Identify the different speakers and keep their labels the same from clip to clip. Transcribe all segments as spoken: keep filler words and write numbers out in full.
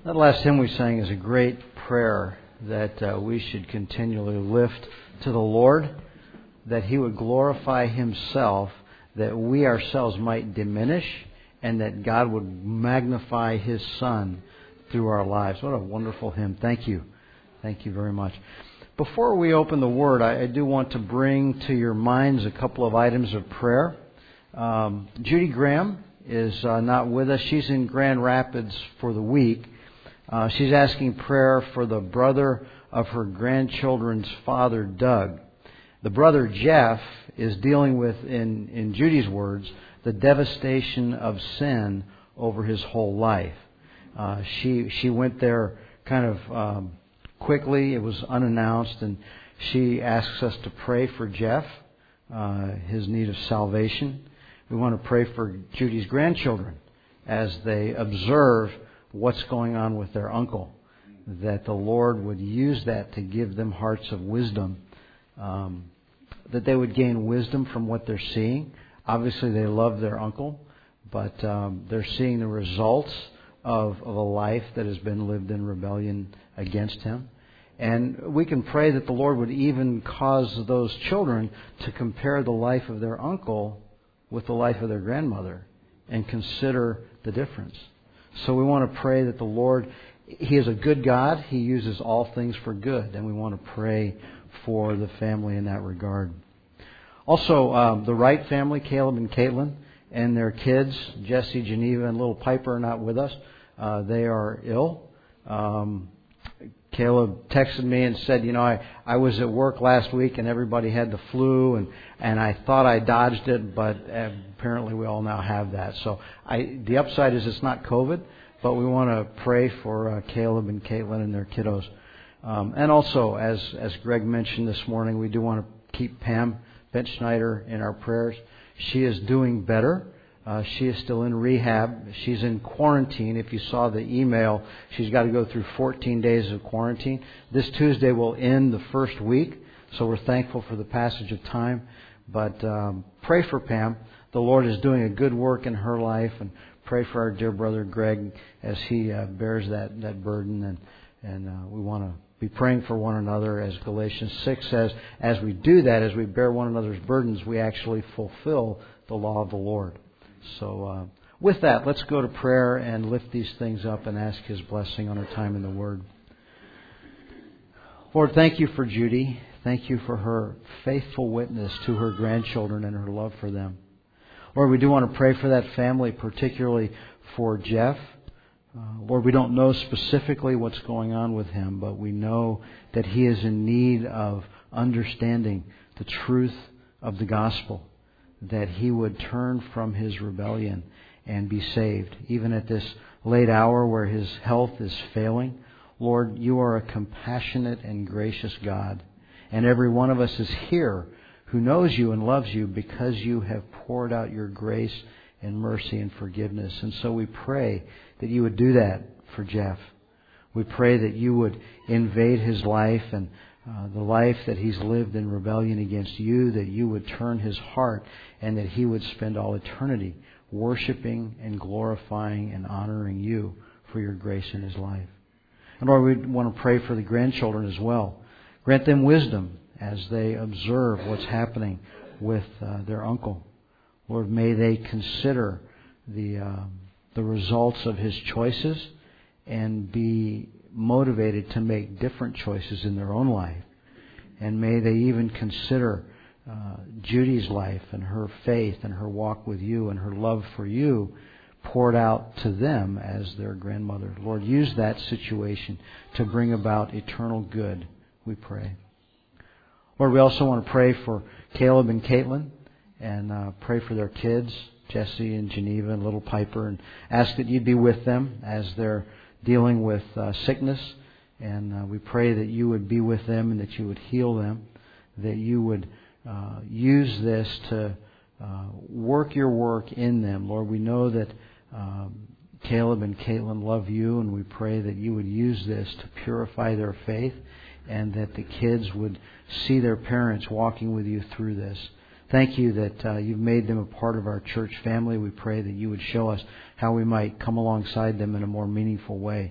Speaker 1: That last hymn we sang is a great prayer that uh, we should continually lift to the Lord, that He would glorify Himself, that we ourselves might diminish, and that God would magnify His Son through our lives. What a wonderful hymn. Thank you. Thank you very much. Before we open the Word, I, I do want to bring to your minds a couple of items of prayer. Um, Judy Graham is uh, not with us. She's in Grand Rapids for the week. Uh, she's asking prayer for the brother of her grandchildren's father, Doug. The brother, Jeff, is dealing with, in, in Judy's words, the devastation of sin over his whole life. Uh, she she went there kind of um, quickly. It was unannounced, and she asks us to pray for Jeff, uh, his need of salvation. We want to pray for Judy's grandchildren as they observe what's going on with their uncle, that the Lord would use that to give them hearts of wisdom, um, that they would gain wisdom from what they're seeing. Obviously, they love their uncle, but um, they're seeing the results of, of a life that has been lived in rebellion against Him. And we can pray that the Lord would even cause those children to compare the life of their uncle with the life of their grandmother and consider the difference. So we want to pray that the Lord, He is a good God. He uses all things for good. And we want to pray for the family in that regard. Also, um, the Wright family, Caleb and Caitlin, and their kids, Jesse, Geneva, and little Piper, are not with us. Uh, they are ill. Um, Caleb texted me and said, you know, I, I was at work last week and everybody had the flu and, and I thought I dodged it, but apparently we all now have that. So I, the upside is it's not COVID, but we want to pray for uh, Caleb and Caitlin and their kiddos. Um, and also, as, as Greg mentioned this morning, we do want to keep Pam Bent-Schneider in our prayers. She is doing better. Uh, she is still in rehab. She's in quarantine. If you saw the email, she's got to go through fourteen days of quarantine. This Tuesday will end the first week, so we're thankful for the passage of time. But um, pray for Pam. The Lord is doing a good work in her life, and pray for our dear brother Greg as he uh, bears that, that burden. And, and uh, we want to be praying for one another, as Galatians six says. As we do that, as we bear one another's burdens, we actually fulfill the law of the Lord. So uh, with that, let's go to prayer and lift these things up and ask His blessing on our time in the Word. Lord, thank You for Judy. Thank You for her faithful witness to her grandchildren and her love for them. Lord, we do want to pray for that family, particularly for Jeff. Uh, Lord, we don't know specifically what's going on with him, but we know that he is in need of understanding the truth of the gospel, that he would turn from his rebellion and be saved. Even at this late hour where his health is failing, Lord, You are a compassionate and gracious God. And every one of us is here who knows You and loves You because You have poured out Your grace and mercy and forgiveness. And so we pray that You would do that for Jeff. We pray that You would invade his life and Uh, the life that he's lived in rebellion against You, that You would turn his heart and that he would spend all eternity worshiping and glorifying and honoring You for Your grace in his life. And Lord, we want to pray for the grandchildren as well. Grant them wisdom as they observe what's happening with uh, their uncle. Lord, may they consider the uh, the results of his choices and be motivated to make different choices in their own life. And may they even consider uh, Judy's life and her faith and her walk with You and her love for You poured out to them as their grandmother. Lord, use that situation to bring about eternal good, we pray. Lord, we also want to pray for Caleb and Caitlin and uh, pray for their kids, Jesse and Geneva and little Piper, and ask that You'd be with them as they're dealing with uh, sickness, and uh, we pray that You would be with them and that You would heal them, that You would uh, use this to uh, work Your work in them. Lord, we know that um, Caleb and Caitlin love You, and we pray that You would use this to purify their faith and that the kids would see their parents walking with You through this. Thank You that uh, You've made them a part of our church family. We pray that You would show us how we might come alongside them in a more meaningful way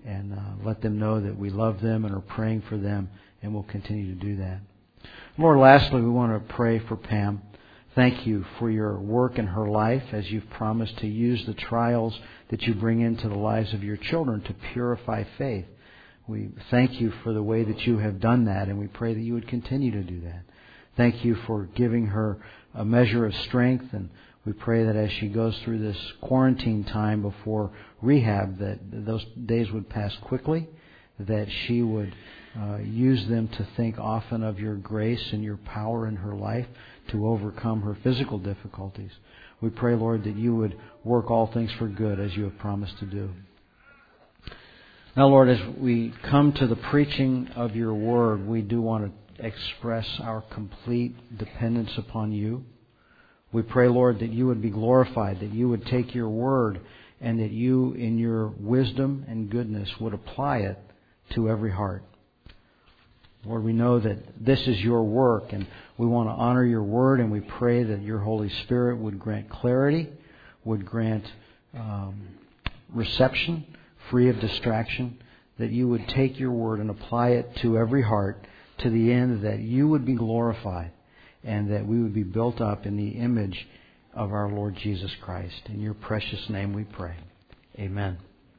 Speaker 1: and uh, let them know that we love them and are praying for them, and we'll continue to do that. Lord, lastly, we want to pray for Pam. Thank you for your work in her life as you've promised to use the trials that you bring into the lives of your children to purify faith. We thank you for the way that you have done that, and we pray that you would continue to do that. Thank you for giving her a measure of strength, and we pray that as she goes through this quarantine time before rehab, that those days would pass quickly, that she would uh, use them to think often of your grace and your power in her life to overcome her physical difficulties. We pray, Lord, that you would work all things for good as you have promised to do. Now, Lord, as we come to the preaching of your word, we do want to express our complete dependence upon you. We pray, Lord, that you would be glorified, that you would take your word and that you, in your wisdom and goodness, would apply it to every heart. Lord, we know that this is your work, and we want to honor your word, and we pray that your Holy Spirit would grant clarity, would grant um, reception, free of distraction, that you would take your word and apply it to every heart to the end that you would be glorified and that we would be built up in the image of our Lord Jesus Christ. In your precious name we pray. Amen.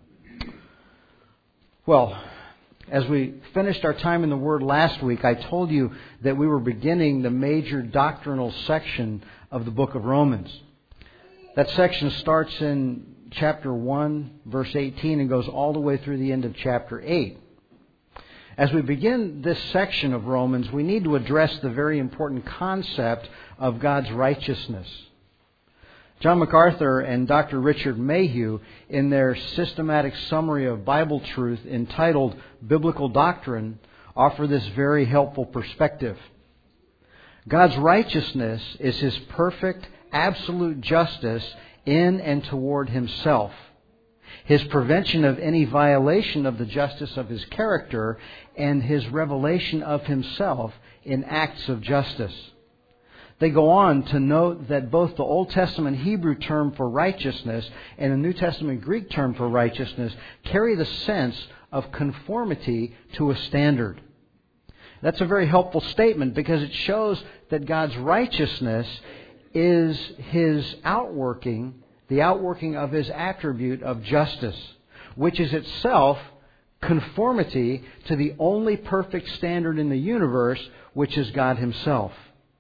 Speaker 1: Well, as we finished our time in the Word last week, I told you that we were beginning the major doctrinal section of the book of Romans. That section starts in chapter one, verse eighteen, and goes all the way through the end of chapter eight. As we begin this section of Romans, we need to address the very important concept of God's righteousness. John MacArthur and Doctor Richard Mayhew, in their systematic summary of Bible truth entitled Biblical Doctrine, offer this very helpful perspective. God's righteousness is His perfect, absolute justice in and toward Himself. His prevention of any violation of the justice of His character, and His revelation of Himself in acts of justice. They go on to note that both the Old Testament Hebrew term for righteousness and the New Testament Greek term for righteousness carry the sense of conformity to a standard. That's a very helpful statement because it shows that God's righteousness is His outworking, the outworking of His attribute of justice, which is itself conformity to the only perfect standard in the universe, which is God Himself.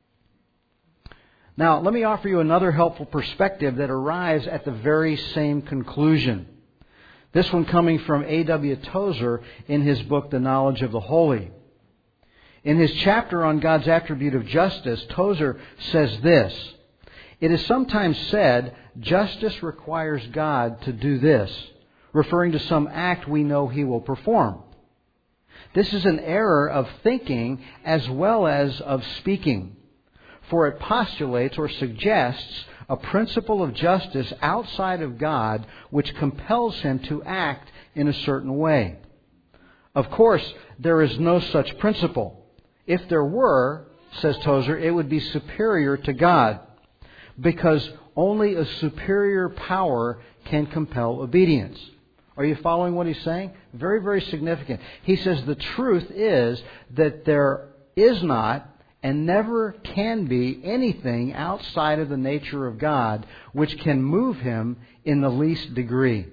Speaker 1: Now, let me offer you another helpful perspective that arrives at the very same conclusion. This one coming from A W Tozer in his book, The Knowledge of the Holy. In his chapter on God's attribute of justice, Tozer says this: "It is sometimes said, justice requires God to do this, referring to some act we know He will perform. This is an error of thinking as well as of speaking, for it postulates or suggests a principle of justice outside of God which compels Him to act in a certain way. Of course, there is no such principle. If there were, says Tozer, it would be superior to God, because only a superior power can compel obedience." Are you following what he's saying? Very, very significant. He says the truth is that there is not and never can be anything outside of the nature of God which can move Him in the least degree.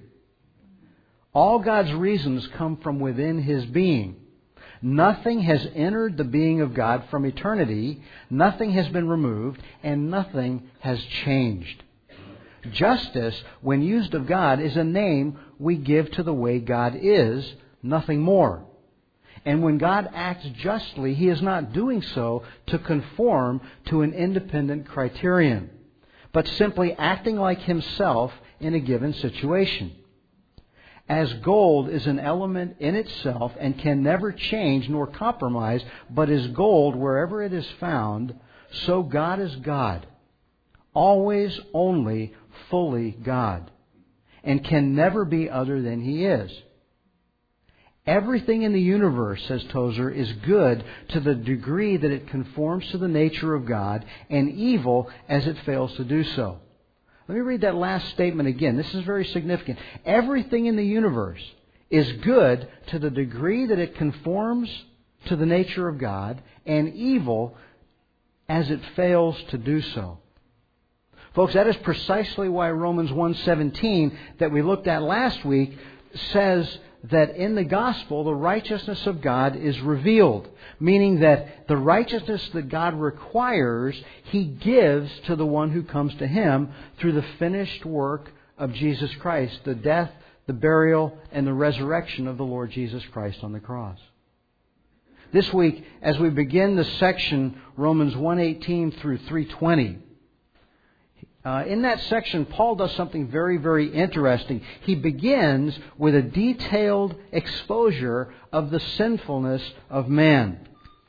Speaker 1: All God's reasons come from within His being. Nothing has entered the being of God from eternity, nothing has been removed, and nothing has changed. Justice, when used of God, is a name we give to the way God is, nothing more. And when God acts justly, He is not doing so to conform to an independent criterion, but simply acting like Himself in a given situation. As gold is an element in itself and can never change nor compromise, but is gold wherever it is found, so God is God, always, only, fully God, and can never be other than He is. Everything in the universe, says Tozer, is good to the degree that it conforms to the nature of God, and evil as it fails to do so. Let me read that last statement again. This is very significant. Everything in the universe is good to the degree that it conforms to the nature of God, and evil as it fails to do so. Folks, that is precisely why Romans one seventeen that we looked at last week says that in the gospel the righteousness of God is revealed, meaning that the righteousness that God requires, He gives to the one who comes to Him through the finished work of Jesus Christ, the death, the burial, and the resurrection of the Lord Jesus Christ on the cross. This week, as we begin the section, Romans one eighteen through three twenty, uh, in that section, Paul does something very, very interesting. He begins with a detailed exposure of the sinfulness of man.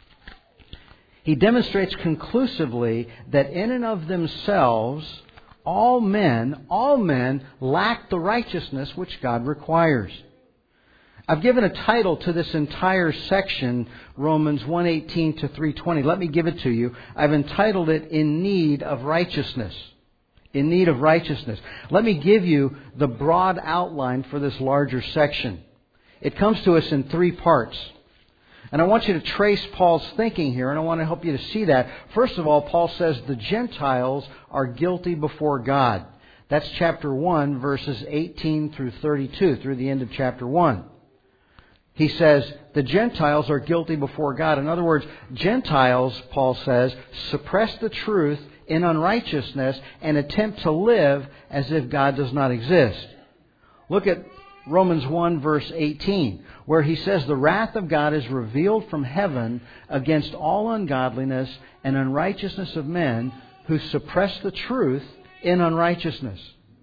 Speaker 1: He demonstrates conclusively that in and of themselves, all men, all men lack the righteousness which God requires. I've given a title to this entire section, Romans one eighteen to three twenty. Let me give it to you. I've entitled it, In Need of Righteousness. In Need of Righteousness. Let me give you the broad outline for this larger section. It comes to us in three parts. And I want you to trace Paul's thinking here, and I want to help you to see that. First of all, Paul says the Gentiles are guilty before God. That's chapter one, verses eighteen through thirty-two, through the end of chapter one. He says the Gentiles are guilty before God. In other words, Gentiles, Paul says, suppress the truth in unrighteousness and attempt to live as if God does not exist. Look at Romans one, verse eighteen, where he says the wrath of God is revealed from heaven against all ungodliness and unrighteousness of men who suppress the truth in unrighteousness.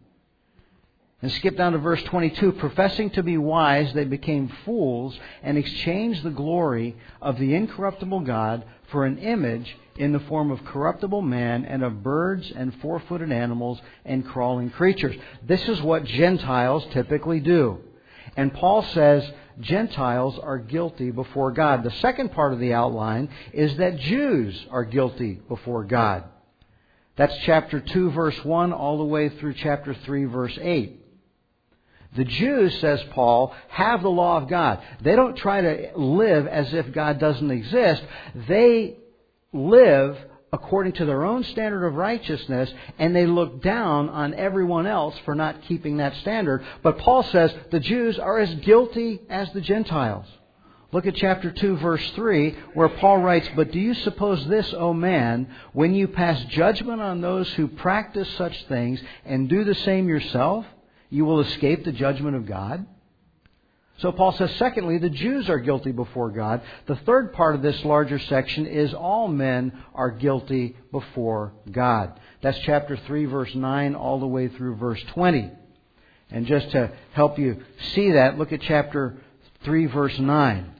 Speaker 1: And skip down to verse twenty-two. Professing to be wise, they became fools and exchanged the glory of the incorruptible God for an image in the form of corruptible man and of birds and four-footed animals and crawling creatures. This is what Gentiles typically do. And Paul says Gentiles are guilty before God. The second part of the outline is that Jews are guilty before God. That's chapter two, verse one, all the way through chapter three, verse eight. The Jews, says Paul, have the law of God. They don't try to live as if God doesn't exist. They live according to their own standard of righteousness, and they look down on everyone else for not keeping that standard. But Paul says the Jews are as guilty as the Gentiles. Look at chapter two, verse three, where Paul writes, But do you suppose this, O man, when you pass judgment on those who practice such things and do the same yourself, you will escape the judgment of God? So Paul says, secondly, the Jews are guilty before God. The third part of this larger section is all men are guilty before God. That's chapter three, verse nine, all the way through verse twenty. And just to help you see that, look at chapter three, verse nine.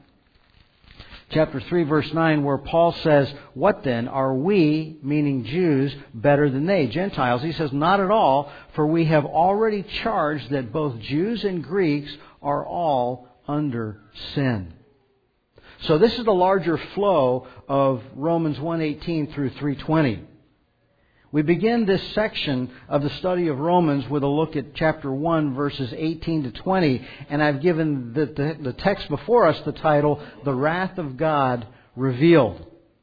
Speaker 1: Chapter three, verse nine, where Paul says, What then? Are we, meaning Jews, better than they, Gentiles? He says, Not at all, for we have already charged that both Jews and Greeks are all under sin. So this is the larger flow of Romans one eighteen through three twenty. We begin this section of the study of Romans with a look at chapter one, verses eighteen to twenty, and I've given the, the, the text before us the title, The Wrath of God Revealed.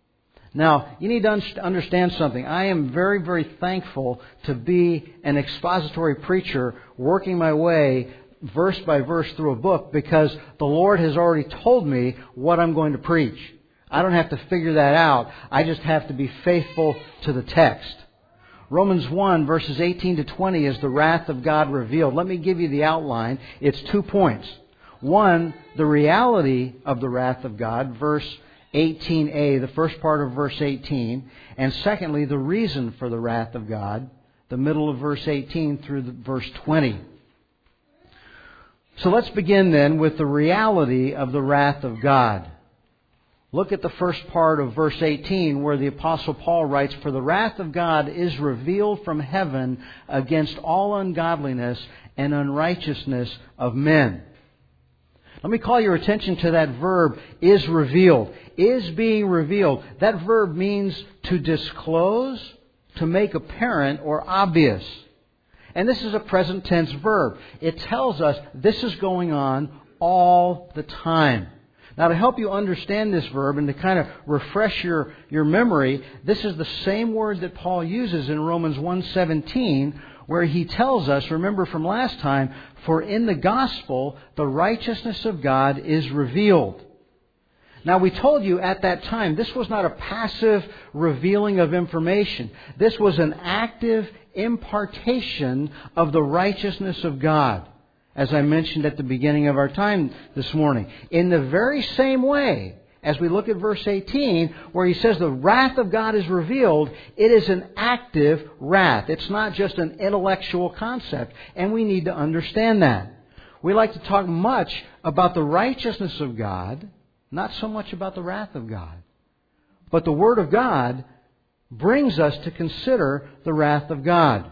Speaker 1: Now, you need to understand something. I am very, very thankful to be an expository preacher working my way verse by verse through a book, because the Lord has already told me what I'm going to preach. I don't have to figure that out. I just have to be faithful to the text. Romans one, verses eighteen to twenty is the wrath of God revealed. Let me give you the outline. It's two points. One, the reality of the wrath of God, verse eighteen a, the first part of verse eighteen. And secondly, the reason for the wrath of God, the middle of verse eighteen through the verse twenty. So let's begin then with the reality of the wrath of God. Look at the first part of verse eighteen, where the Apostle Paul writes, For the wrath of God is revealed from heaven against all ungodliness and unrighteousness of men. Let me call your attention to that verb, is revealed. Is being revealed. That verb means to disclose, to make apparent or obvious. And this is a present tense verb. It tells us this is going on all the time. Now, to help you understand this verb and to kind of refresh your, your memory, this is the same word that Paul uses in Romans one seventeen, where he tells us, remember from last time, for in the gospel the righteousness of God is revealed. Now, we told you at that time, this was not a passive revealing of information. This was an active impartation of the righteousness of God, as I mentioned at the beginning of our time this morning. In the very same way, as we look at verse eighteen, where he says the wrath of God is revealed, it is an active wrath. It's not just an intellectual concept, and we need to understand that. We like to talk much about the righteousness of God, not so much about the wrath of God. But the Word of God brings us to consider the wrath of God.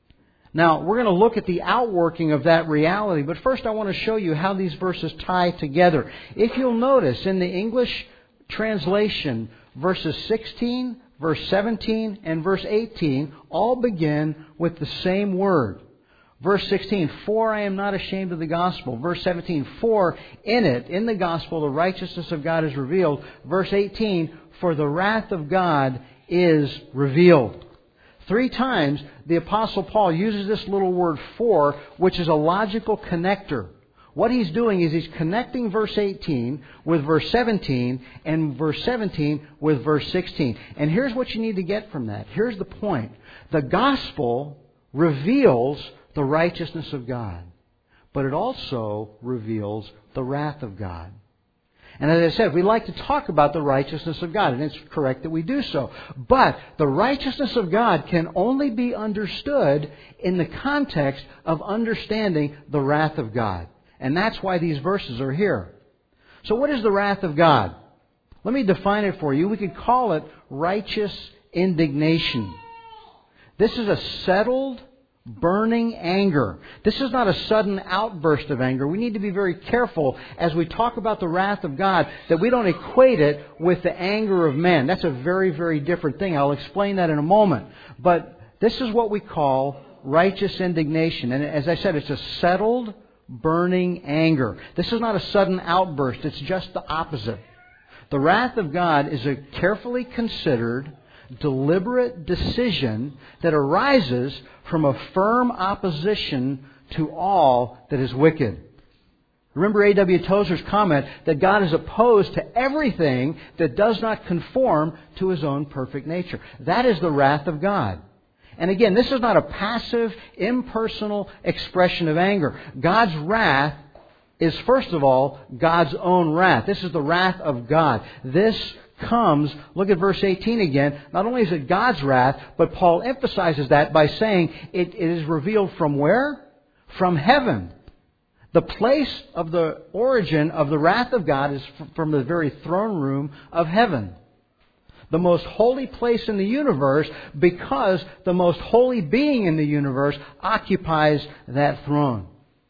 Speaker 1: Now, we're going to look at the outworking of that reality, but first I want to show you how these verses tie together. If you'll notice, in the English translation, verses sixteen, verse seventeen, and verse eighteen all begin with the same word. Verse sixteen, for I am not ashamed of the gospel. Verse seventeen, for in it, in the gospel, the righteousness of God is revealed. Verse eighteen, for the wrath of God is revealed. Three times the Apostle Paul uses this little word for, which is a logical connector. What he's doing is he's connecting verse eighteen with verse seventeen and verse seventeen with verse sixteen. And here's what you need to get from that. Here's the point. The gospel reveals the righteousness of God, but it also reveals the wrath of God. And as I said, we like to talk about the righteousness of God, and it's correct that we do so. But the righteousness of God can only be understood in the context of understanding the wrath of God. And that's why these verses are here. So what is the wrath of God? Let me define it for you. We could call it righteous indignation. This is a settled, burning anger. This is not a sudden outburst of anger. We need to be very careful as we talk about the wrath of God that we don't equate it with the anger of men. That's a very, very different thing. I'll explain that in a moment. But this is what we call righteous indignation. And as I said, it's a settled, burning anger. This is not a sudden outburst. It's just the opposite. The wrath of God is a carefully considered, deliberate decision that arises from a firm opposition to all that is wicked. Remember A W Tozer's comment that God is opposed to everything that does not conform to His own perfect nature. That is the wrath of God. And again, this is not a passive, impersonal expression of anger. God's wrath is, first of all, God's own wrath. This is the wrath of God. This comes, look at verse eighteen again, not only is it God's wrath, but Paul emphasizes that by saying it, it is revealed from where? From heaven. The place of the origin of the wrath of God is from the very throne room of heaven. The most holy place in the universe, because the most holy being in the universe occupies that throne.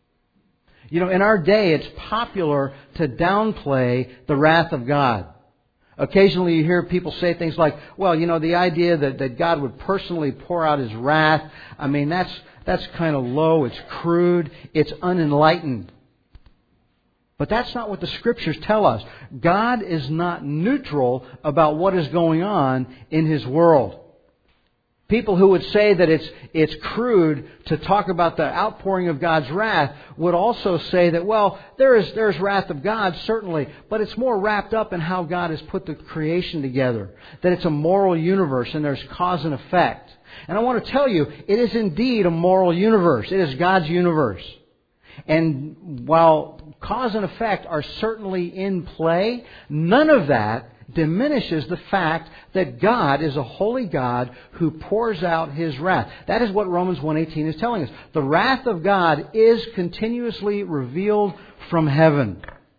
Speaker 1: You know, in our day, it's popular to downplay the wrath of God. Occasionally you hear people say things like, well, you know, the idea that, that God would personally pour out His wrath, I mean, that's that's kind of low, it's crude, it's unenlightened. But that's not what the Scriptures tell us. God is not neutral about what is going on in His world. People who would say that it's it's crude to talk about the outpouring of God's wrath would also say that, well, there is there's wrath of God, certainly, but it's more wrapped up in how God has put the creation together. That it's a moral universe and there's cause and effect. And I want to tell you, it is indeed a moral universe. It is God's universe. And while cause and effect are certainly in play, none of that diminishes the fact that God is a holy God who pours out His wrath. That is what Romans one eighteen is telling us. The wrath of God is continuously revealed from heaven.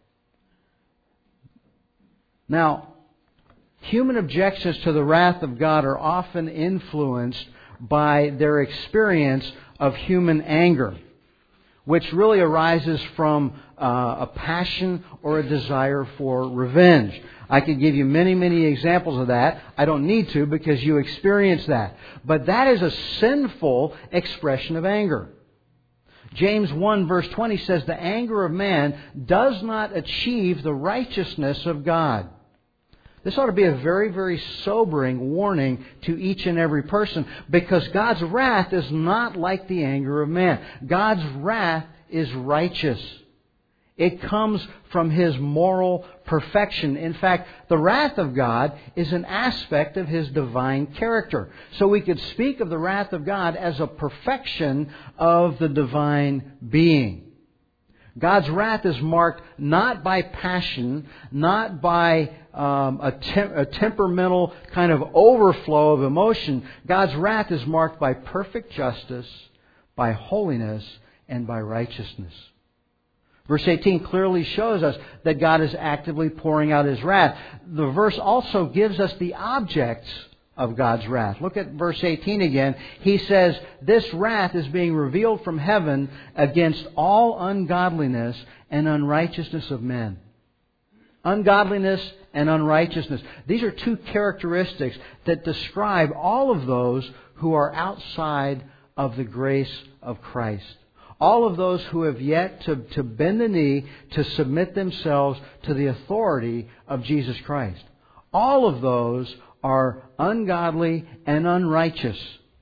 Speaker 1: Now, human objections to the wrath of God are often influenced by their experience of human anger, which really arises from uh, uh, a passion or a desire for revenge. I could give you many, many examples of that. I don't need to because you experience that. But that is a sinful expression of anger. James one verse twenty says, the anger of man does not achieve the righteousness of God. This ought to be a very, very sobering warning to each and every person, because God's wrath is not like the anger of man. God's wrath is righteous. It comes from His moral perfection. In fact, the wrath of God is an aspect of His divine character. So we could speak of the wrath of God as a perfection of the divine being. God's wrath is marked not by passion, not by um, a, tem- a temperamental kind of overflow of emotion. God's wrath is marked by perfect justice, by holiness, and by righteousness. Verse eighteen clearly shows us that God is actively pouring out His wrath. The verse also gives us the objects of God's wrath. Look at verse eighteen again. He says, this wrath is being revealed from heaven against all ungodliness and unrighteousness of men. Ungodliness and unrighteousness. These are two characteristics that describe all of those who are outside of the grace of Christ. All of those who have yet to, to bend the knee to submit themselves to the authority of Jesus Christ. All of those are ungodly and unrighteous.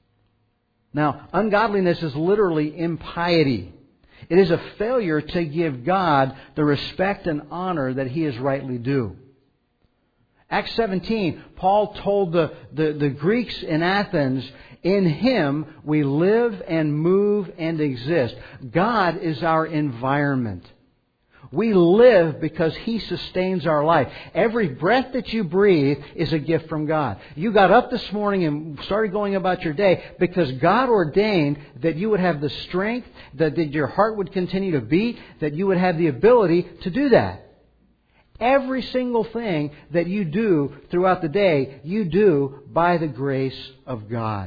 Speaker 1: Now, ungodliness is literally impiety. It is a failure to give God the respect and honor that He is rightly due. Acts seventeen, Paul told the, the, the Greeks in Athens, in Him we live and move and exist. God is our environment. We live because He sustains our life. Every breath that you breathe is a gift from God. You got up this morning and started going about your day because God ordained that you would have the strength, that, that your heart would continue to beat, that you would have the ability to do that. Every single thing that you do throughout the day, you do by the grace of God.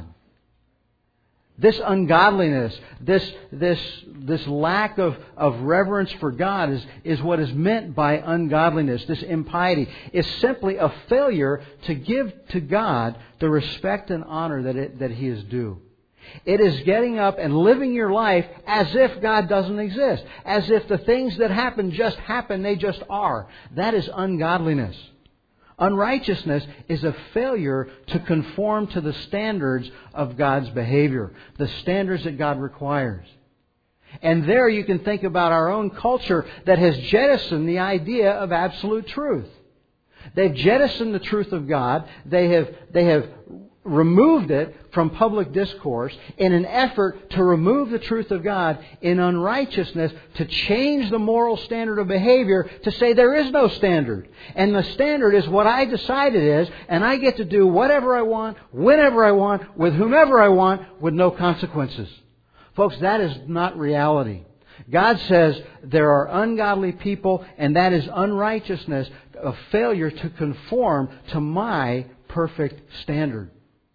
Speaker 1: This ungodliness, this this this lack of, of reverence for God is, is what is meant by ungodliness. This impiety is simply a failure to give to God the respect and honor that it, that He is due. It is getting up and living your life as if God doesn't exist. As if the things that happen just happen, they just are. That is ungodliness. Unrighteousness is a failure to conform to the standards of God's behavior, the standards that God requires. And there you can think about our own culture that has jettisoned the idea of absolute truth. They've jettisoned the truth of God. They have, they have removed it from public discourse in an effort to remove the truth of God in unrighteousness, to change the moral standard of behavior, to say there is no standard. And the standard is what I decide it is, and I get to do whatever I want, whenever I want, with whomever I want, with no consequences. Folks, that is not reality. God says there are ungodly people, and that is unrighteousness, a failure to conform to my perfect standard.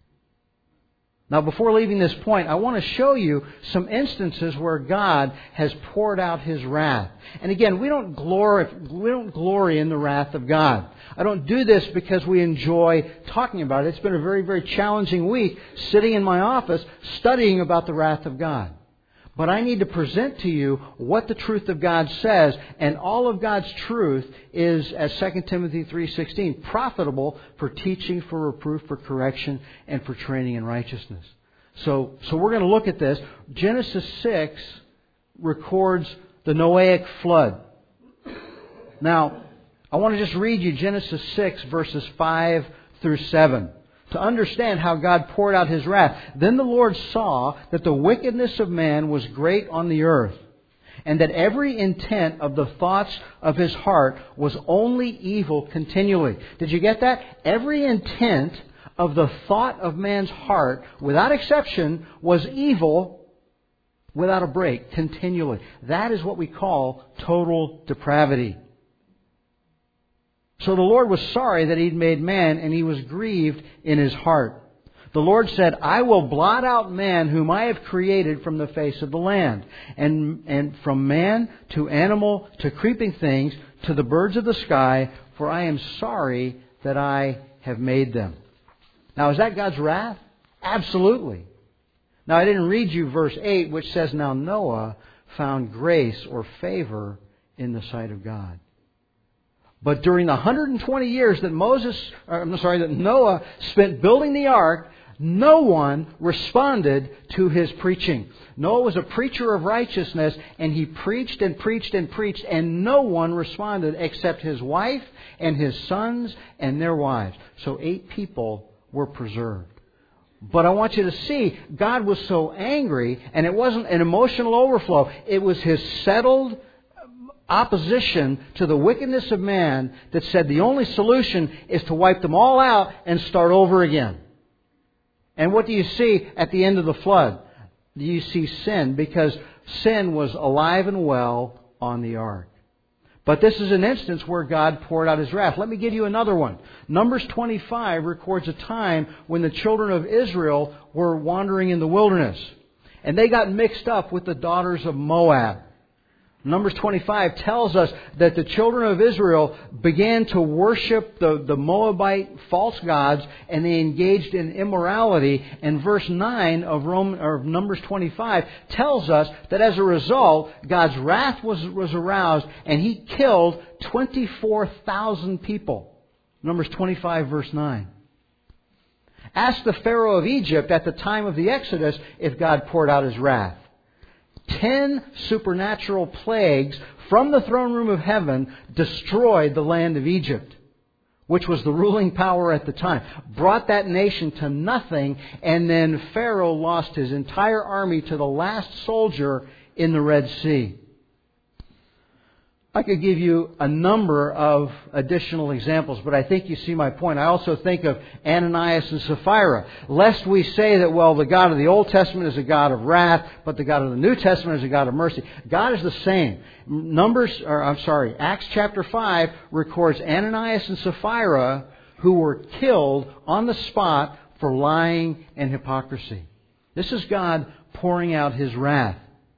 Speaker 1: Now, before leaving this point, I want to show you some instances where God has poured out His wrath. And again, we don't glory, we don't glory in the wrath of God. I don't do this because we enjoy talking about it. It's been a very, very challenging week sitting in my office studying about the wrath of God. But I need to present to you what the truth of God says, and all of God's truth is, as Second Timothy three sixteen, profitable for teaching, for reproof, for correction, and for training in righteousness. So, so we're going to look at this. Genesis six records the Noahic flood. Now, I want to just read you Genesis six verses five through seven. To understand how God poured out His wrath. Then the Lord saw that the wickedness of man was great on the earth, and that every intent of the thoughts of his heart was only evil continually. Did you get that? Every intent of the thought of man's heart, without exception, was evil without a break, continually. That is what we call total depravity. So the Lord was sorry that He'd made man, and He was grieved in His heart. The Lord said, I will blot out man whom I have created from the face of the land, and, and from man to animal to creeping things to the birds of the sky, for I am sorry that I have made them. Now, is that God's wrath? Absolutely. Now, I didn't read you verse eight, which says, now Noah found grace or favor in the sight of God. But during the one hundred twenty years that Moses, or, I'm sorry, that Noah spent building the ark, no one responded to his preaching. Noah was a preacher of righteousness, and he preached and preached and preached, and no one responded except his wife and his sons and their wives. So eight people were preserved. But I want you to see, God was so angry, and it wasn't an emotional overflow. It was His settled opposition to the wickedness of man that said the only solution is to wipe them all out and start over again. And what do you see at the end of the flood? You see sin, because sin was alive and well on the ark. But this is an instance where God poured out His wrath. Let me give you another one. Numbers twenty-five records a time when the children of Israel were wandering in the wilderness. And they got mixed up with the daughters of Moab. Numbers twenty-five tells us that the children of Israel began to worship the, the Moabite false gods, and they engaged in immorality. And verse nine of, Rome, or Numbers twenty-five tells us that as a result, God's wrath was, was aroused, and He killed twenty-four thousand people. Numbers twenty-five, verse nine. Ask the Pharaoh of Egypt at the time of the Exodus if God poured out His wrath. Ten supernatural plagues from the throne room of heaven destroyed the land of Egypt, which was the ruling power at the time. Brought that nation to nothing, and then Pharaoh lost his entire army to the last soldier in the Red Sea. I could give you a number of additional examples, but I think you see my point. I also think of Ananias and Sapphira. Lest we say that, well, the God of the Old Testament is a God of wrath, but the God of the New Testament is a God of mercy. God is the same. Numbers, or I'm sorry, Acts chapter five records Ananias and Sapphira who were killed on the spot for lying and hypocrisy. This is God pouring out His wrath.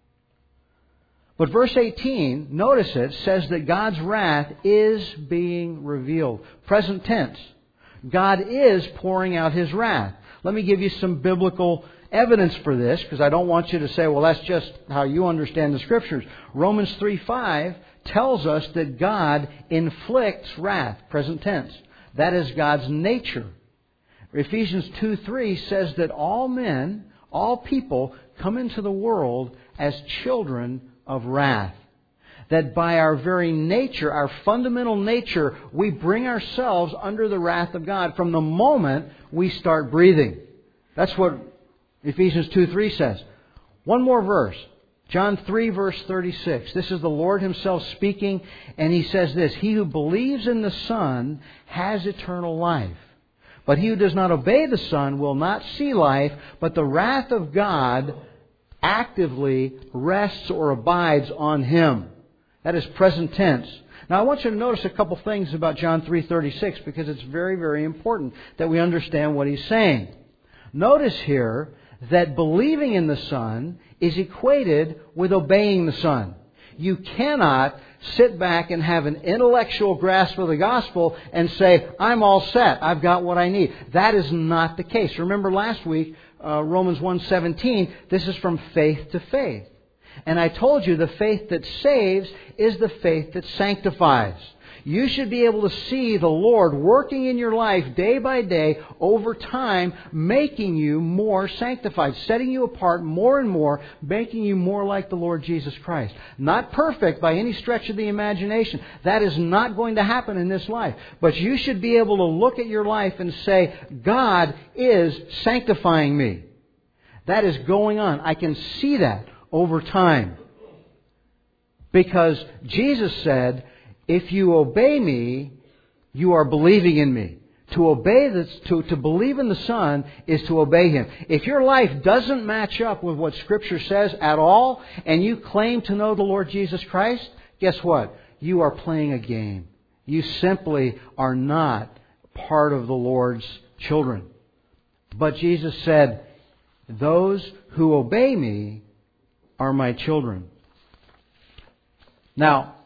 Speaker 1: But verse eighteen, notice it, says that God's wrath is being revealed. Present tense. God is pouring out His wrath. Let me give you some biblical evidence for this, because I don't want you to say, well, that's just how you understand the Scriptures. Romans three five tells us that God inflicts wrath. Present tense. That is God's nature. Ephesians two three says that all men, all people, come into the world as children of wrath. That by our very nature, our fundamental nature, we bring ourselves under the wrath of God from the moment we start breathing. That's what Ephesians two three says. One more verse. John three verse thirty-six. This is the Lord Himself speaking, and He says this: He who believes in the Son has eternal life. But he who does not obey the Son will not see life, but the wrath of God actively rests or abides on him. That is present tense. Now I want you to notice a couple things about John three thirty-six, because it's very, very important that we understand what He's saying. Notice here that believing in the Son is equated with obeying the Son. You cannot sit back and have an intellectual grasp of the gospel and say, I'm all set, I've got what I need. That is not the case. Remember last week, Uh, Romans one seventeen, this is from faith to faith. And I told you the faith that saves is the faith that sanctifies. You should be able to see the Lord working in your life day by day over time, making you more sanctified, setting you apart more and more, making you more like the Lord Jesus Christ. Not perfect by any stretch of the imagination. That is not going to happen in this life. But you should be able to look at your life and say, God is sanctifying me. That is going on. I can see that over time. Because Jesus said, if you obey me, you are believing in me. To obey this, to, to believe in the Son is to obey Him. If your life doesn't match up with what Scripture says at all, and you claim to know the Lord Jesus Christ, guess what? You are playing a game. You simply are not part of the Lord's children. But Jesus said, those who obey me are my children. Now,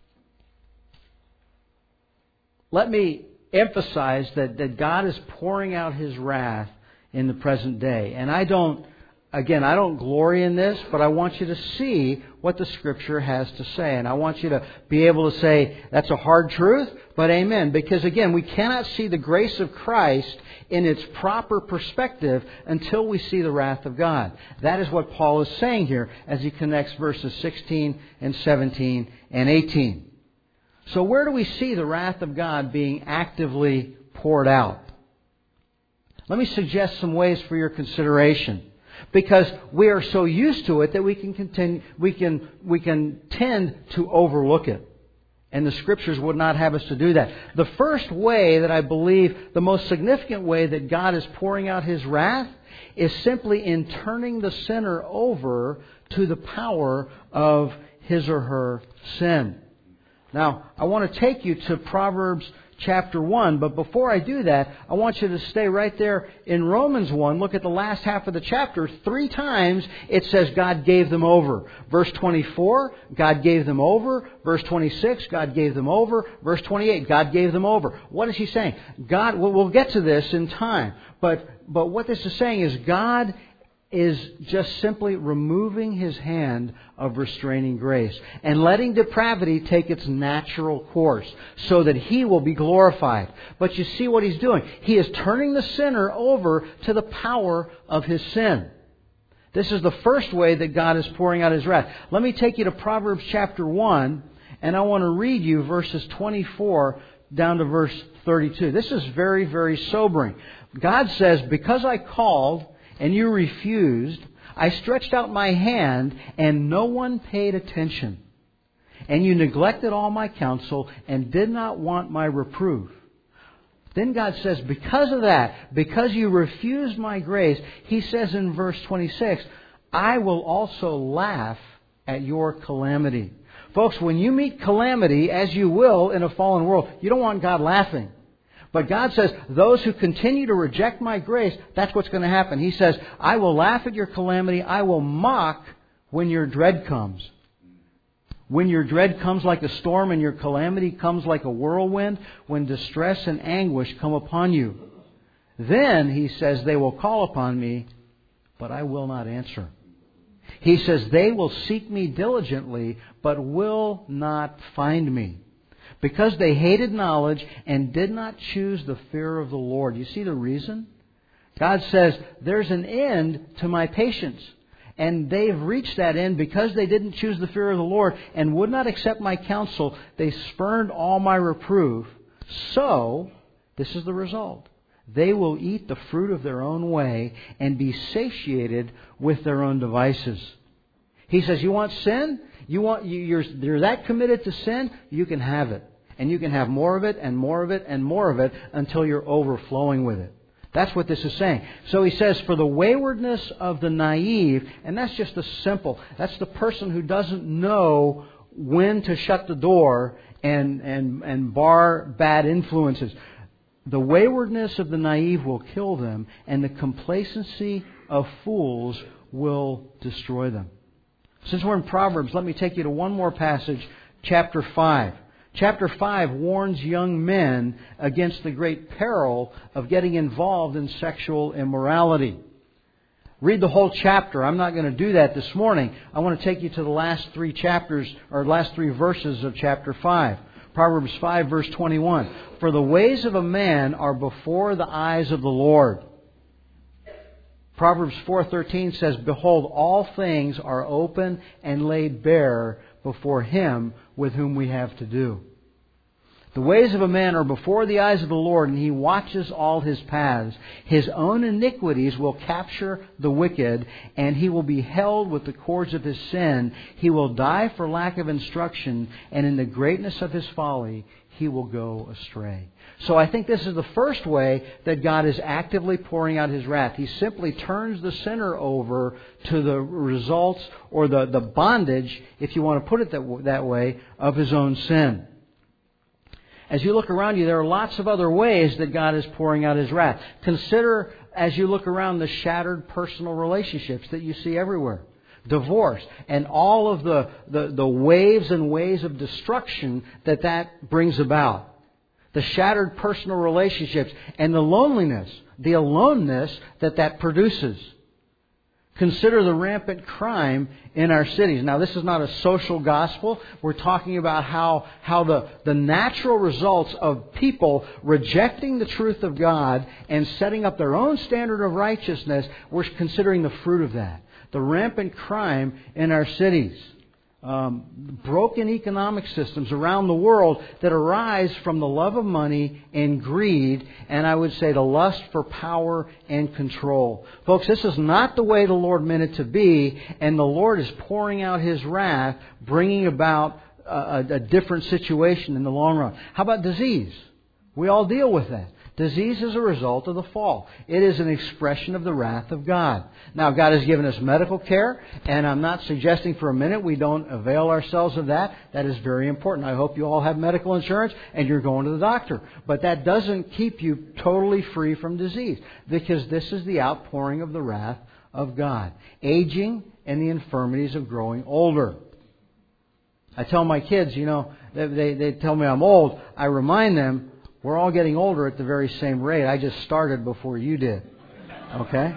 Speaker 1: let me emphasize that, that God is pouring out His wrath in the present day. And I don't, again, I don't glory in this, but I want you to see what the Scripture has to say. And I want you to be able to say, that's a hard truth, but amen. Because again, we cannot see the grace of Christ in its proper perspective until we see the wrath of God. That is what Paul is saying here as he connects verses sixteen and seventeen and eighteen. So where do we see the wrath of God being actively poured out? Let me suggest some ways for your consideration. Because we are so used to it that we can continue, we can, we can tend to overlook it. And the Scriptures would not have us to do that. The first way that I believe, the most significant way that God is pouring out His wrath is simply in turning the sinner over to the power of his or her sin. Now, I want to take you to Proverbs chapter one, but before I do that, I want you to stay right there in Romans one. Look at the last half of the chapter. Three times it says God gave them over. Verse twenty-four, God gave them over. Verse twenty-six, God gave them over. Verse twenty-eight, God gave them over. What is He saying? God, we'll get to this in time, but, but what this is saying is God is just simply removing His hand of restraining grace and letting depravity take its natural course so that He will be glorified. But you see what He's doing. He is turning the sinner over to the power of his sin. This is the first way that God is pouring out His wrath. Let me take you to Proverbs chapter one, and I want to read you verses twenty-four down to verse thirty-two. This is very, very sobering. God says, because I called and you refused, I stretched out my hand, and no one paid attention. And you neglected all my counsel, and did not want my reproof. Then God says, because of that, because you refused my grace, He says in verse twenty-six, I will also laugh at your calamity. Folks, when you meet calamity, as you will in a fallen world, you don't want God laughing. But God says, those who continue to reject my grace, that's what's going to happen. He says, I will laugh at your calamity. I will mock when your dread comes. When your dread comes like a storm and your calamity comes like a whirlwind, when distress and anguish come upon you. Then, He says, they will call upon me, but I will not answer. He says, they will seek me diligently, but will not find me. Because they hated knowledge and did not choose the fear of the Lord. You see the reason? God says, there's an end to my patience. And they've reached that end because they didn't choose the fear of the Lord and would not accept my counsel. They spurned all my reproof. So, this is the result. They will eat the fruit of their own way and be satiated with their own devices. He says, you want sin? You want, you're, you're that committed to sin? You can have it. And you can have more of it and more of it and more of it until you're overflowing with it. That's what this is saying. So He says, for the waywardness of the naive, and that's just the simple, that's the person who doesn't know when to shut the door and, and, and bar bad influences. The waywardness of the naive will kill them, and the complacency of fools will destroy them. Since we're in Proverbs, let me take you to one more passage, chapter five. Chapter five warns young men against the great peril of getting involved in sexual immorality. Read the whole chapter. I'm not going to do that this morning. I want to take you to the last three chapters, or last three verses of chapter five. Proverbs five, verse twenty-one. For the ways of a man are before the eyes of the Lord. Proverbs four thirteen says, behold, all things are open and laid bare before Him with whom we have to do. The ways of a man are before the eyes of the Lord, and He watches all his paths. His own iniquities will capture the wicked, and he will be held with the cords of his sin. He will die for lack of instruction, and in the greatness of his folly he will go astray. So I think this is the first way that God is actively pouring out His wrath. He simply turns the sinner over to the results or the, the bondage, if you want to put it that, that way, of his own sin. As you look around you, there are lots of other ways that God is pouring out His wrath. Consider, as you look around, the shattered personal relationships that you see everywhere. Divorce and all of the, the, the waves and ways of destruction that that brings about. The shattered personal relationships and the loneliness, the aloneness that that produces. Consider the rampant crime in our cities. Now, this is not a social gospel. We're talking about how, how the, the natural results of people rejecting the truth of God and setting up their own standard of righteousness, we're considering the fruit of that. The rampant crime in our cities. Um, broken economic systems around the world that arise from the love of money and greed, and I would say the lust for power and control. Folks, this is not the way the Lord meant it to be, and the Lord is pouring out His wrath, bringing about a, a different situation in the long run. How about disease? We all deal with that. Disease is a result of the fall. It is an expression of the wrath of God. Now, God has given us medical care, and I'm not suggesting for a minute we don't avail ourselves of that. That is very important. I hope you all have medical insurance and you're going to the doctor. But that doesn't keep you totally free from disease, because this is the outpouring of the wrath of God. Aging and the infirmities of growing older. I tell my kids, you know, they, they, they tell me I'm old. I remind them, we're all getting older at the very same rate. I just started before you did. Okay?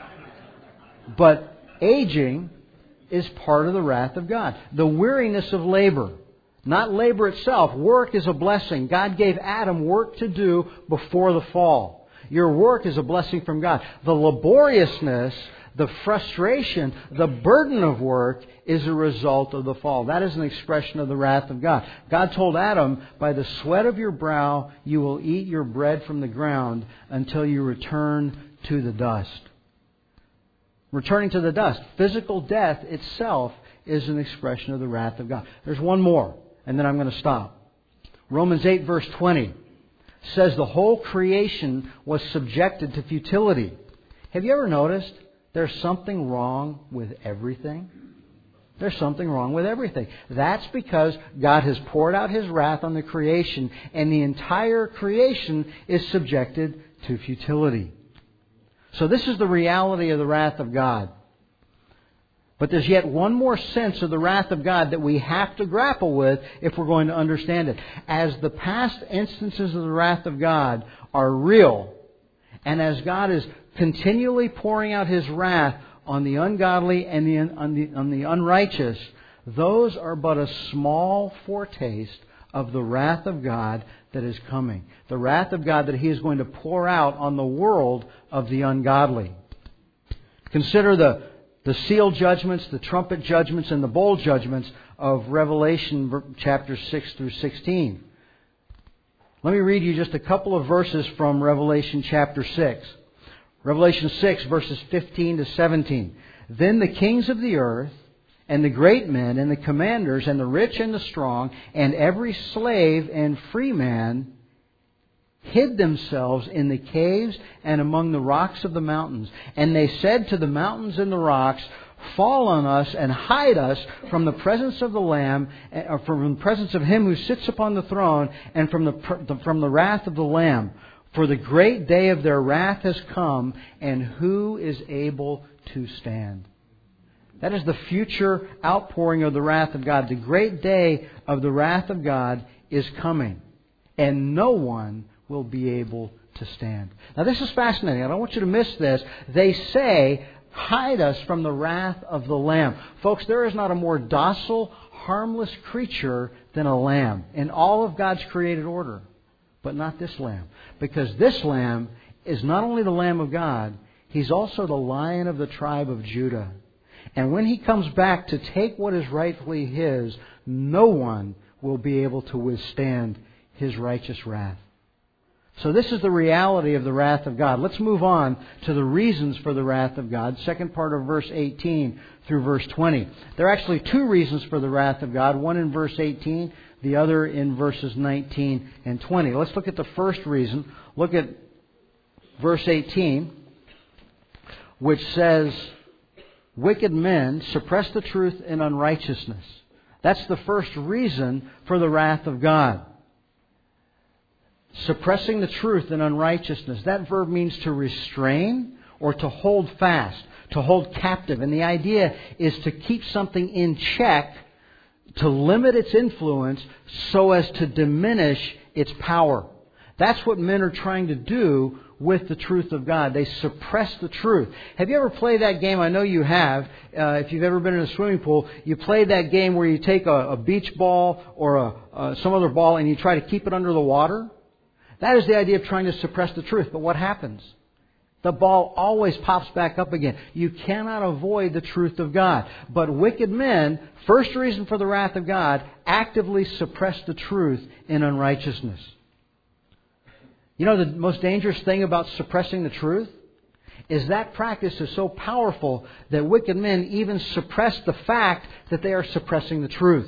Speaker 1: But aging is part of the wrath of God. The weariness of labor. Not labor itself. Work is a blessing. God gave Adam work to do before the fall. Your work is a blessing from God. The laboriousness, the frustration, the burden of work is a result of the fall. That is an expression of the wrath of God. God told Adam, by the sweat of your brow you will eat your bread from the ground until you return to the dust. Returning to the dust. Physical death itself is an expression of the wrath of God. There's one more, and then I'm going to stop. Romans eight verse twenty says the whole creation was subjected to futility. Have you ever noticed there's something wrong with everything? There's something wrong with everything. That's because God has poured out His wrath on the creation, and the entire creation is subjected to futility. So this is the reality of the wrath of God. But there's yet one more sense of the wrath of God that we have to grapple with if we're going to understand it. As the past instances of the wrath of God are real, and as God is continually pouring out His wrath on the ungodly and the, on, the, on the unrighteous, those are but a small foretaste of the wrath of God that is coming. The wrath of God that He is going to pour out on the world of the ungodly. Consider the, the seal judgments, the trumpet judgments, and the bowl judgments of Revelation chapter six through sixteen. Let me read you just a couple of verses from Revelation chapter six. Revelation six, verses fifteen to seventeen. Then the kings of the earth, and the great men, and the commanders, and the rich and the strong, and every slave and free man, hid themselves in the caves and among the rocks of the mountains. And they said to the mountains and the rocks, fall on us and hide us from the presence of the Lamb, or from the presence of Him who sits upon the throne, and from the from the wrath of the Lamb. For the great day of their wrath has come, and who is able to stand? That is the future outpouring of the wrath of God. The great day of the wrath of God is coming, and no one will be able to stand. Now this is fascinating. I don't want you to miss this. They say, hide us from the wrath of the Lamb. Folks, there is not a more docile, harmless creature than a lamb in all of God's created order. But not this lamb. Because this lamb is not only the Lamb of God, He's also the Lion of the tribe of Judah. And when He comes back to take what is rightfully His, no one will be able to withstand His righteous wrath. So this is the reality of the wrath of God. Let's move on to the reasons for the wrath of God. Second part of verse eighteen through verse twenty. There are actually two reasons for the wrath of God. One in verse eighteen, the other in verses nineteen and twenty. Let's look at the first reason. Look at verse eighteen, which says, wicked men suppress the truth in unrighteousness. That's the first reason for the wrath of God. Suppressing the truth in unrighteousness. That verb means to restrain or to hold fast, to hold captive. And the idea is to keep something in check, to limit its influence so as to diminish its power. That's what men are trying to do with the truth of God. They suppress the truth. Have you ever played that game? I know you have. Uh, if you've ever been in a swimming pool, you played that game where you take a, a beach ball or a, uh, some other ball and you try to keep it under the water. That is the idea of trying to suppress the truth. But what happens? The ball always pops back up again. You cannot avoid the truth of God. But wicked men, first reason for the wrath of God, actively suppress the truth in unrighteousness. You know, the most dangerous thing about suppressing the truth is that practice is so powerful that wicked men even suppress the fact that they are suppressing the truth.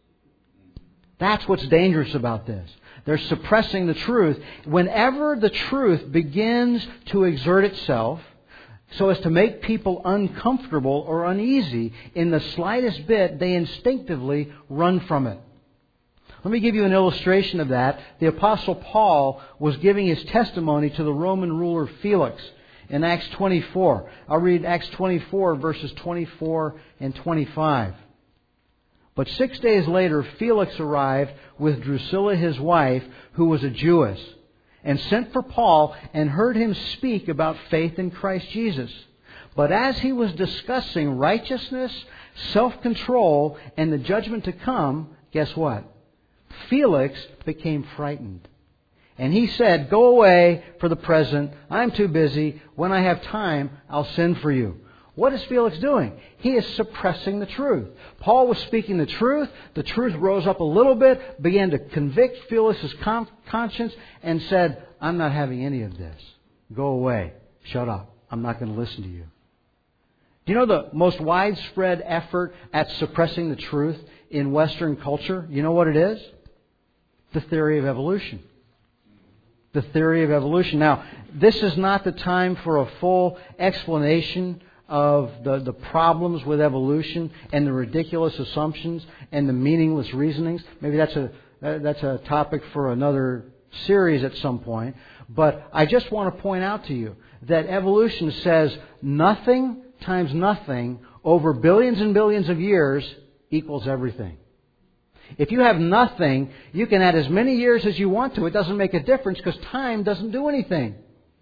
Speaker 1: That's what's dangerous about this. They're suppressing the truth. Whenever the truth begins to exert itself so as to make people uncomfortable or uneasy in the slightest bit, they instinctively run from it. Let me give you an illustration of that. The Apostle Paul was giving his testimony to the Roman ruler Felix in Acts twenty-four. I'll read Acts twenty-four, verses twenty-four and twenty-five. But six days later, Felix arrived with Drusilla his wife, who was a Jewess, and sent for Paul and heard him speak about faith in Christ Jesus. But as he was discussing righteousness, self-control, and the judgment to come, guess what? Felix became frightened. And he said, "Go away for the present. I'm too busy. When I have time, I'll send for you." What is Felix doing? He is suppressing the truth. Paul was speaking the truth. The truth rose up a little bit, began to convict Felix's conscience, and said, "I'm not having any of this. Go away. Shut up. I'm not going to listen to you." Do you know the most widespread effort at suppressing the truth in Western culture? You know what it is? The theory of evolution. The theory of evolution. Now, this is not the time for a full explanation of the, the problems with evolution and the ridiculous assumptions and the meaningless reasonings. Maybe that's a that's a topic for another series at some point. But I just want to point out to you that evolution says nothing times nothing over billions and billions of years equals everything. If you have nothing, you can add as many years as you want to. It doesn't make a difference because time doesn't do anything.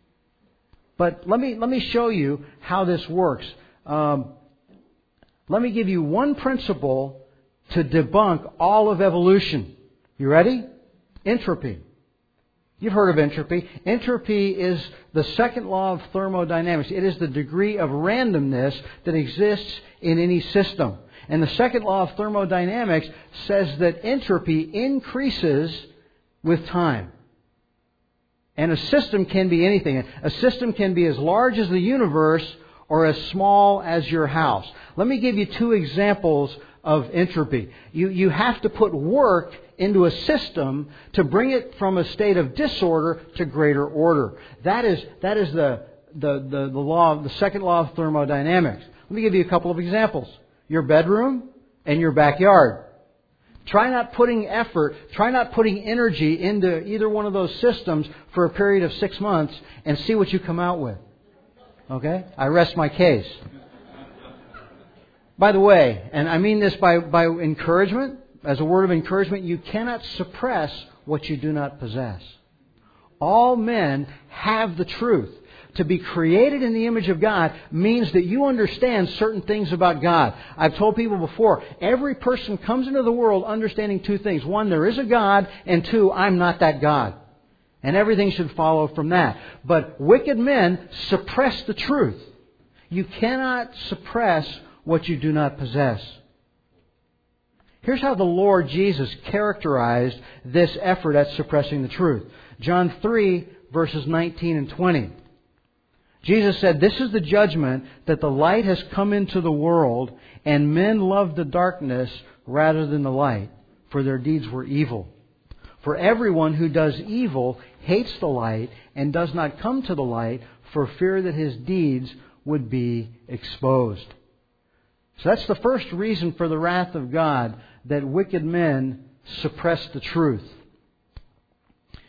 Speaker 1: But let me let me show you how this works. Um, let me give you one principle to debunk all of evolution. You ready? Entropy. You've heard of entropy. Entropy is the second law of thermodynamics. It is the degree of randomness that exists in any system. And the second law of thermodynamics says that entropy increases with time. And a system can be anything. A system can be as large as the universe or as small as your house. Let me give you two examples of entropy. You, you have to put work into a system to bring it from a state of disorder to greater order. That is, that is the, the, the, the law, the second law of thermodynamics. Let me give you a couple of examples. Your bedroom and your backyard. Try not putting effort, try not putting energy into either one of those systems for a period of six months and see what you come out with. Okay? I rest my case. By the way, and I mean this by, by encouragement, as a word of encouragement, you cannot suppress what you do not possess. All men have the truth. To be created in the image of God means that you understand certain things about God. I've told people before, every person comes into the world understanding two things. One, there is a God, and two, I'm not that God. And everything should follow from that. But wicked men suppress the truth. You cannot suppress what you do not possess. Here's how the Lord Jesus characterized this effort at suppressing the truth. John three, verses nineteen and twenty. Jesus said, "This is the judgment, that the light has come into the world, and men loved the darkness rather than the light, for their deeds were evil. For everyone who does evil hates the light and does not come to the light for fear that his deeds would be exposed." So that's the first reason for the wrath of God, that wicked men suppress the truth.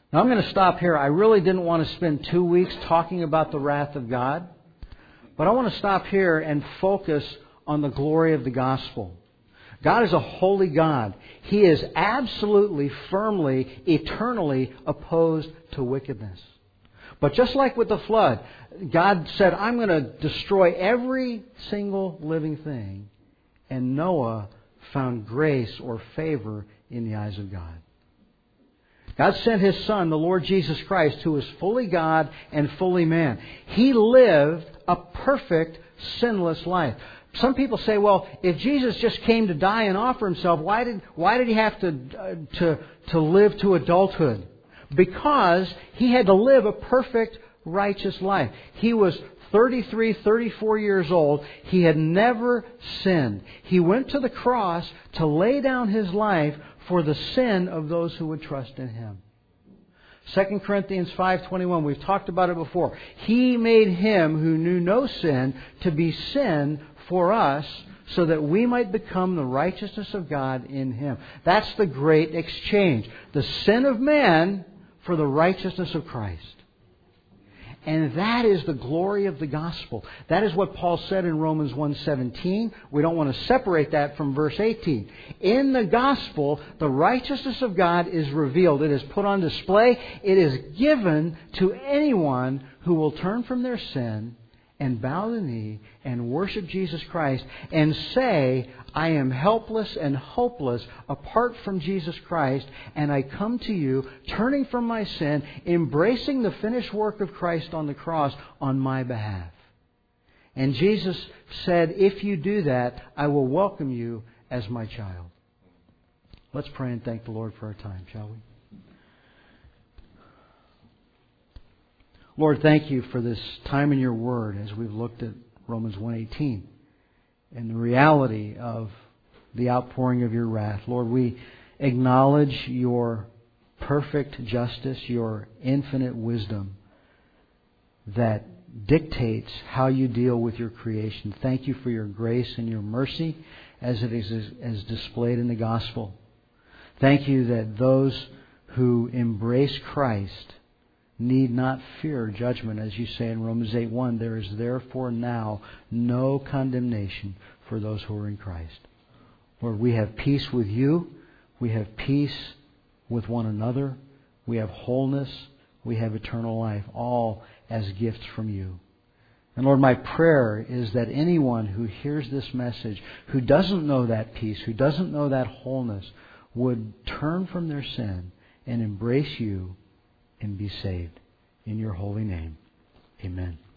Speaker 1: Now I'm going to stop here. I really didn't want to spend two weeks talking about the wrath of God. But I want to stop here and focus on the glory of the gospel. God is a holy God. He is absolutely, firmly, eternally opposed to wickedness. But just like with the flood, God said, I'm going to destroy every single living thing. And Noah found grace or favor in the eyes of God. God sent His Son, the Lord Jesus Christ, who is fully God and fully man. He lived a perfect, sinless life. Some people say, well, if Jesus just came to die and offer Himself, why did why did He have to uh, to to live to adulthood? Because He had to live a perfect, righteous life. He was thirty-three, thirty-four years old. He had never sinned. He went to the cross to lay down His life for the sin of those who would trust in Him. Second Corinthians five twenty-one, we've talked about it before. He made Him who knew no sin to be sin for us, so that we might become the righteousness of God in Him. That's the great exchange. The sin of man for the righteousness of Christ. And that is the glory of the gospel. That is what Paul said in Romans one seventeen. We don't want to separate that from verse eighteen. In the gospel, the righteousness of God is revealed. It is put on display. It is given to anyone who will turn from their sin and bow the knee and worship Jesus Christ and say, I am helpless and hopeless apart from Jesus Christ, and I come to you, turning from my sin, embracing the finished work of Christ on the cross on my behalf. And Jesus said, if you do that, I will welcome you as my child. Let's pray and thank the Lord for our time, shall we? Lord, thank you for this time in your Word as we've looked at Romans one eighteen and the reality of the outpouring of your wrath. Lord, we acknowledge your perfect justice, your infinite wisdom that dictates how you deal with your creation. Thank you for your grace and your mercy as it is as displayed in the gospel. Thank you that those who embrace Christ need not fear judgment, as you say in Romans eight one. There is therefore now no condemnation for those who are in Christ. Lord, we have peace with you. We have peace with one another. We have wholeness. We have eternal life, all as gifts from you. And Lord, my prayer is that anyone who hears this message, who doesn't know that peace, who doesn't know that wholeness, would turn from their sin and embrace you and be saved. In your holy name, amen.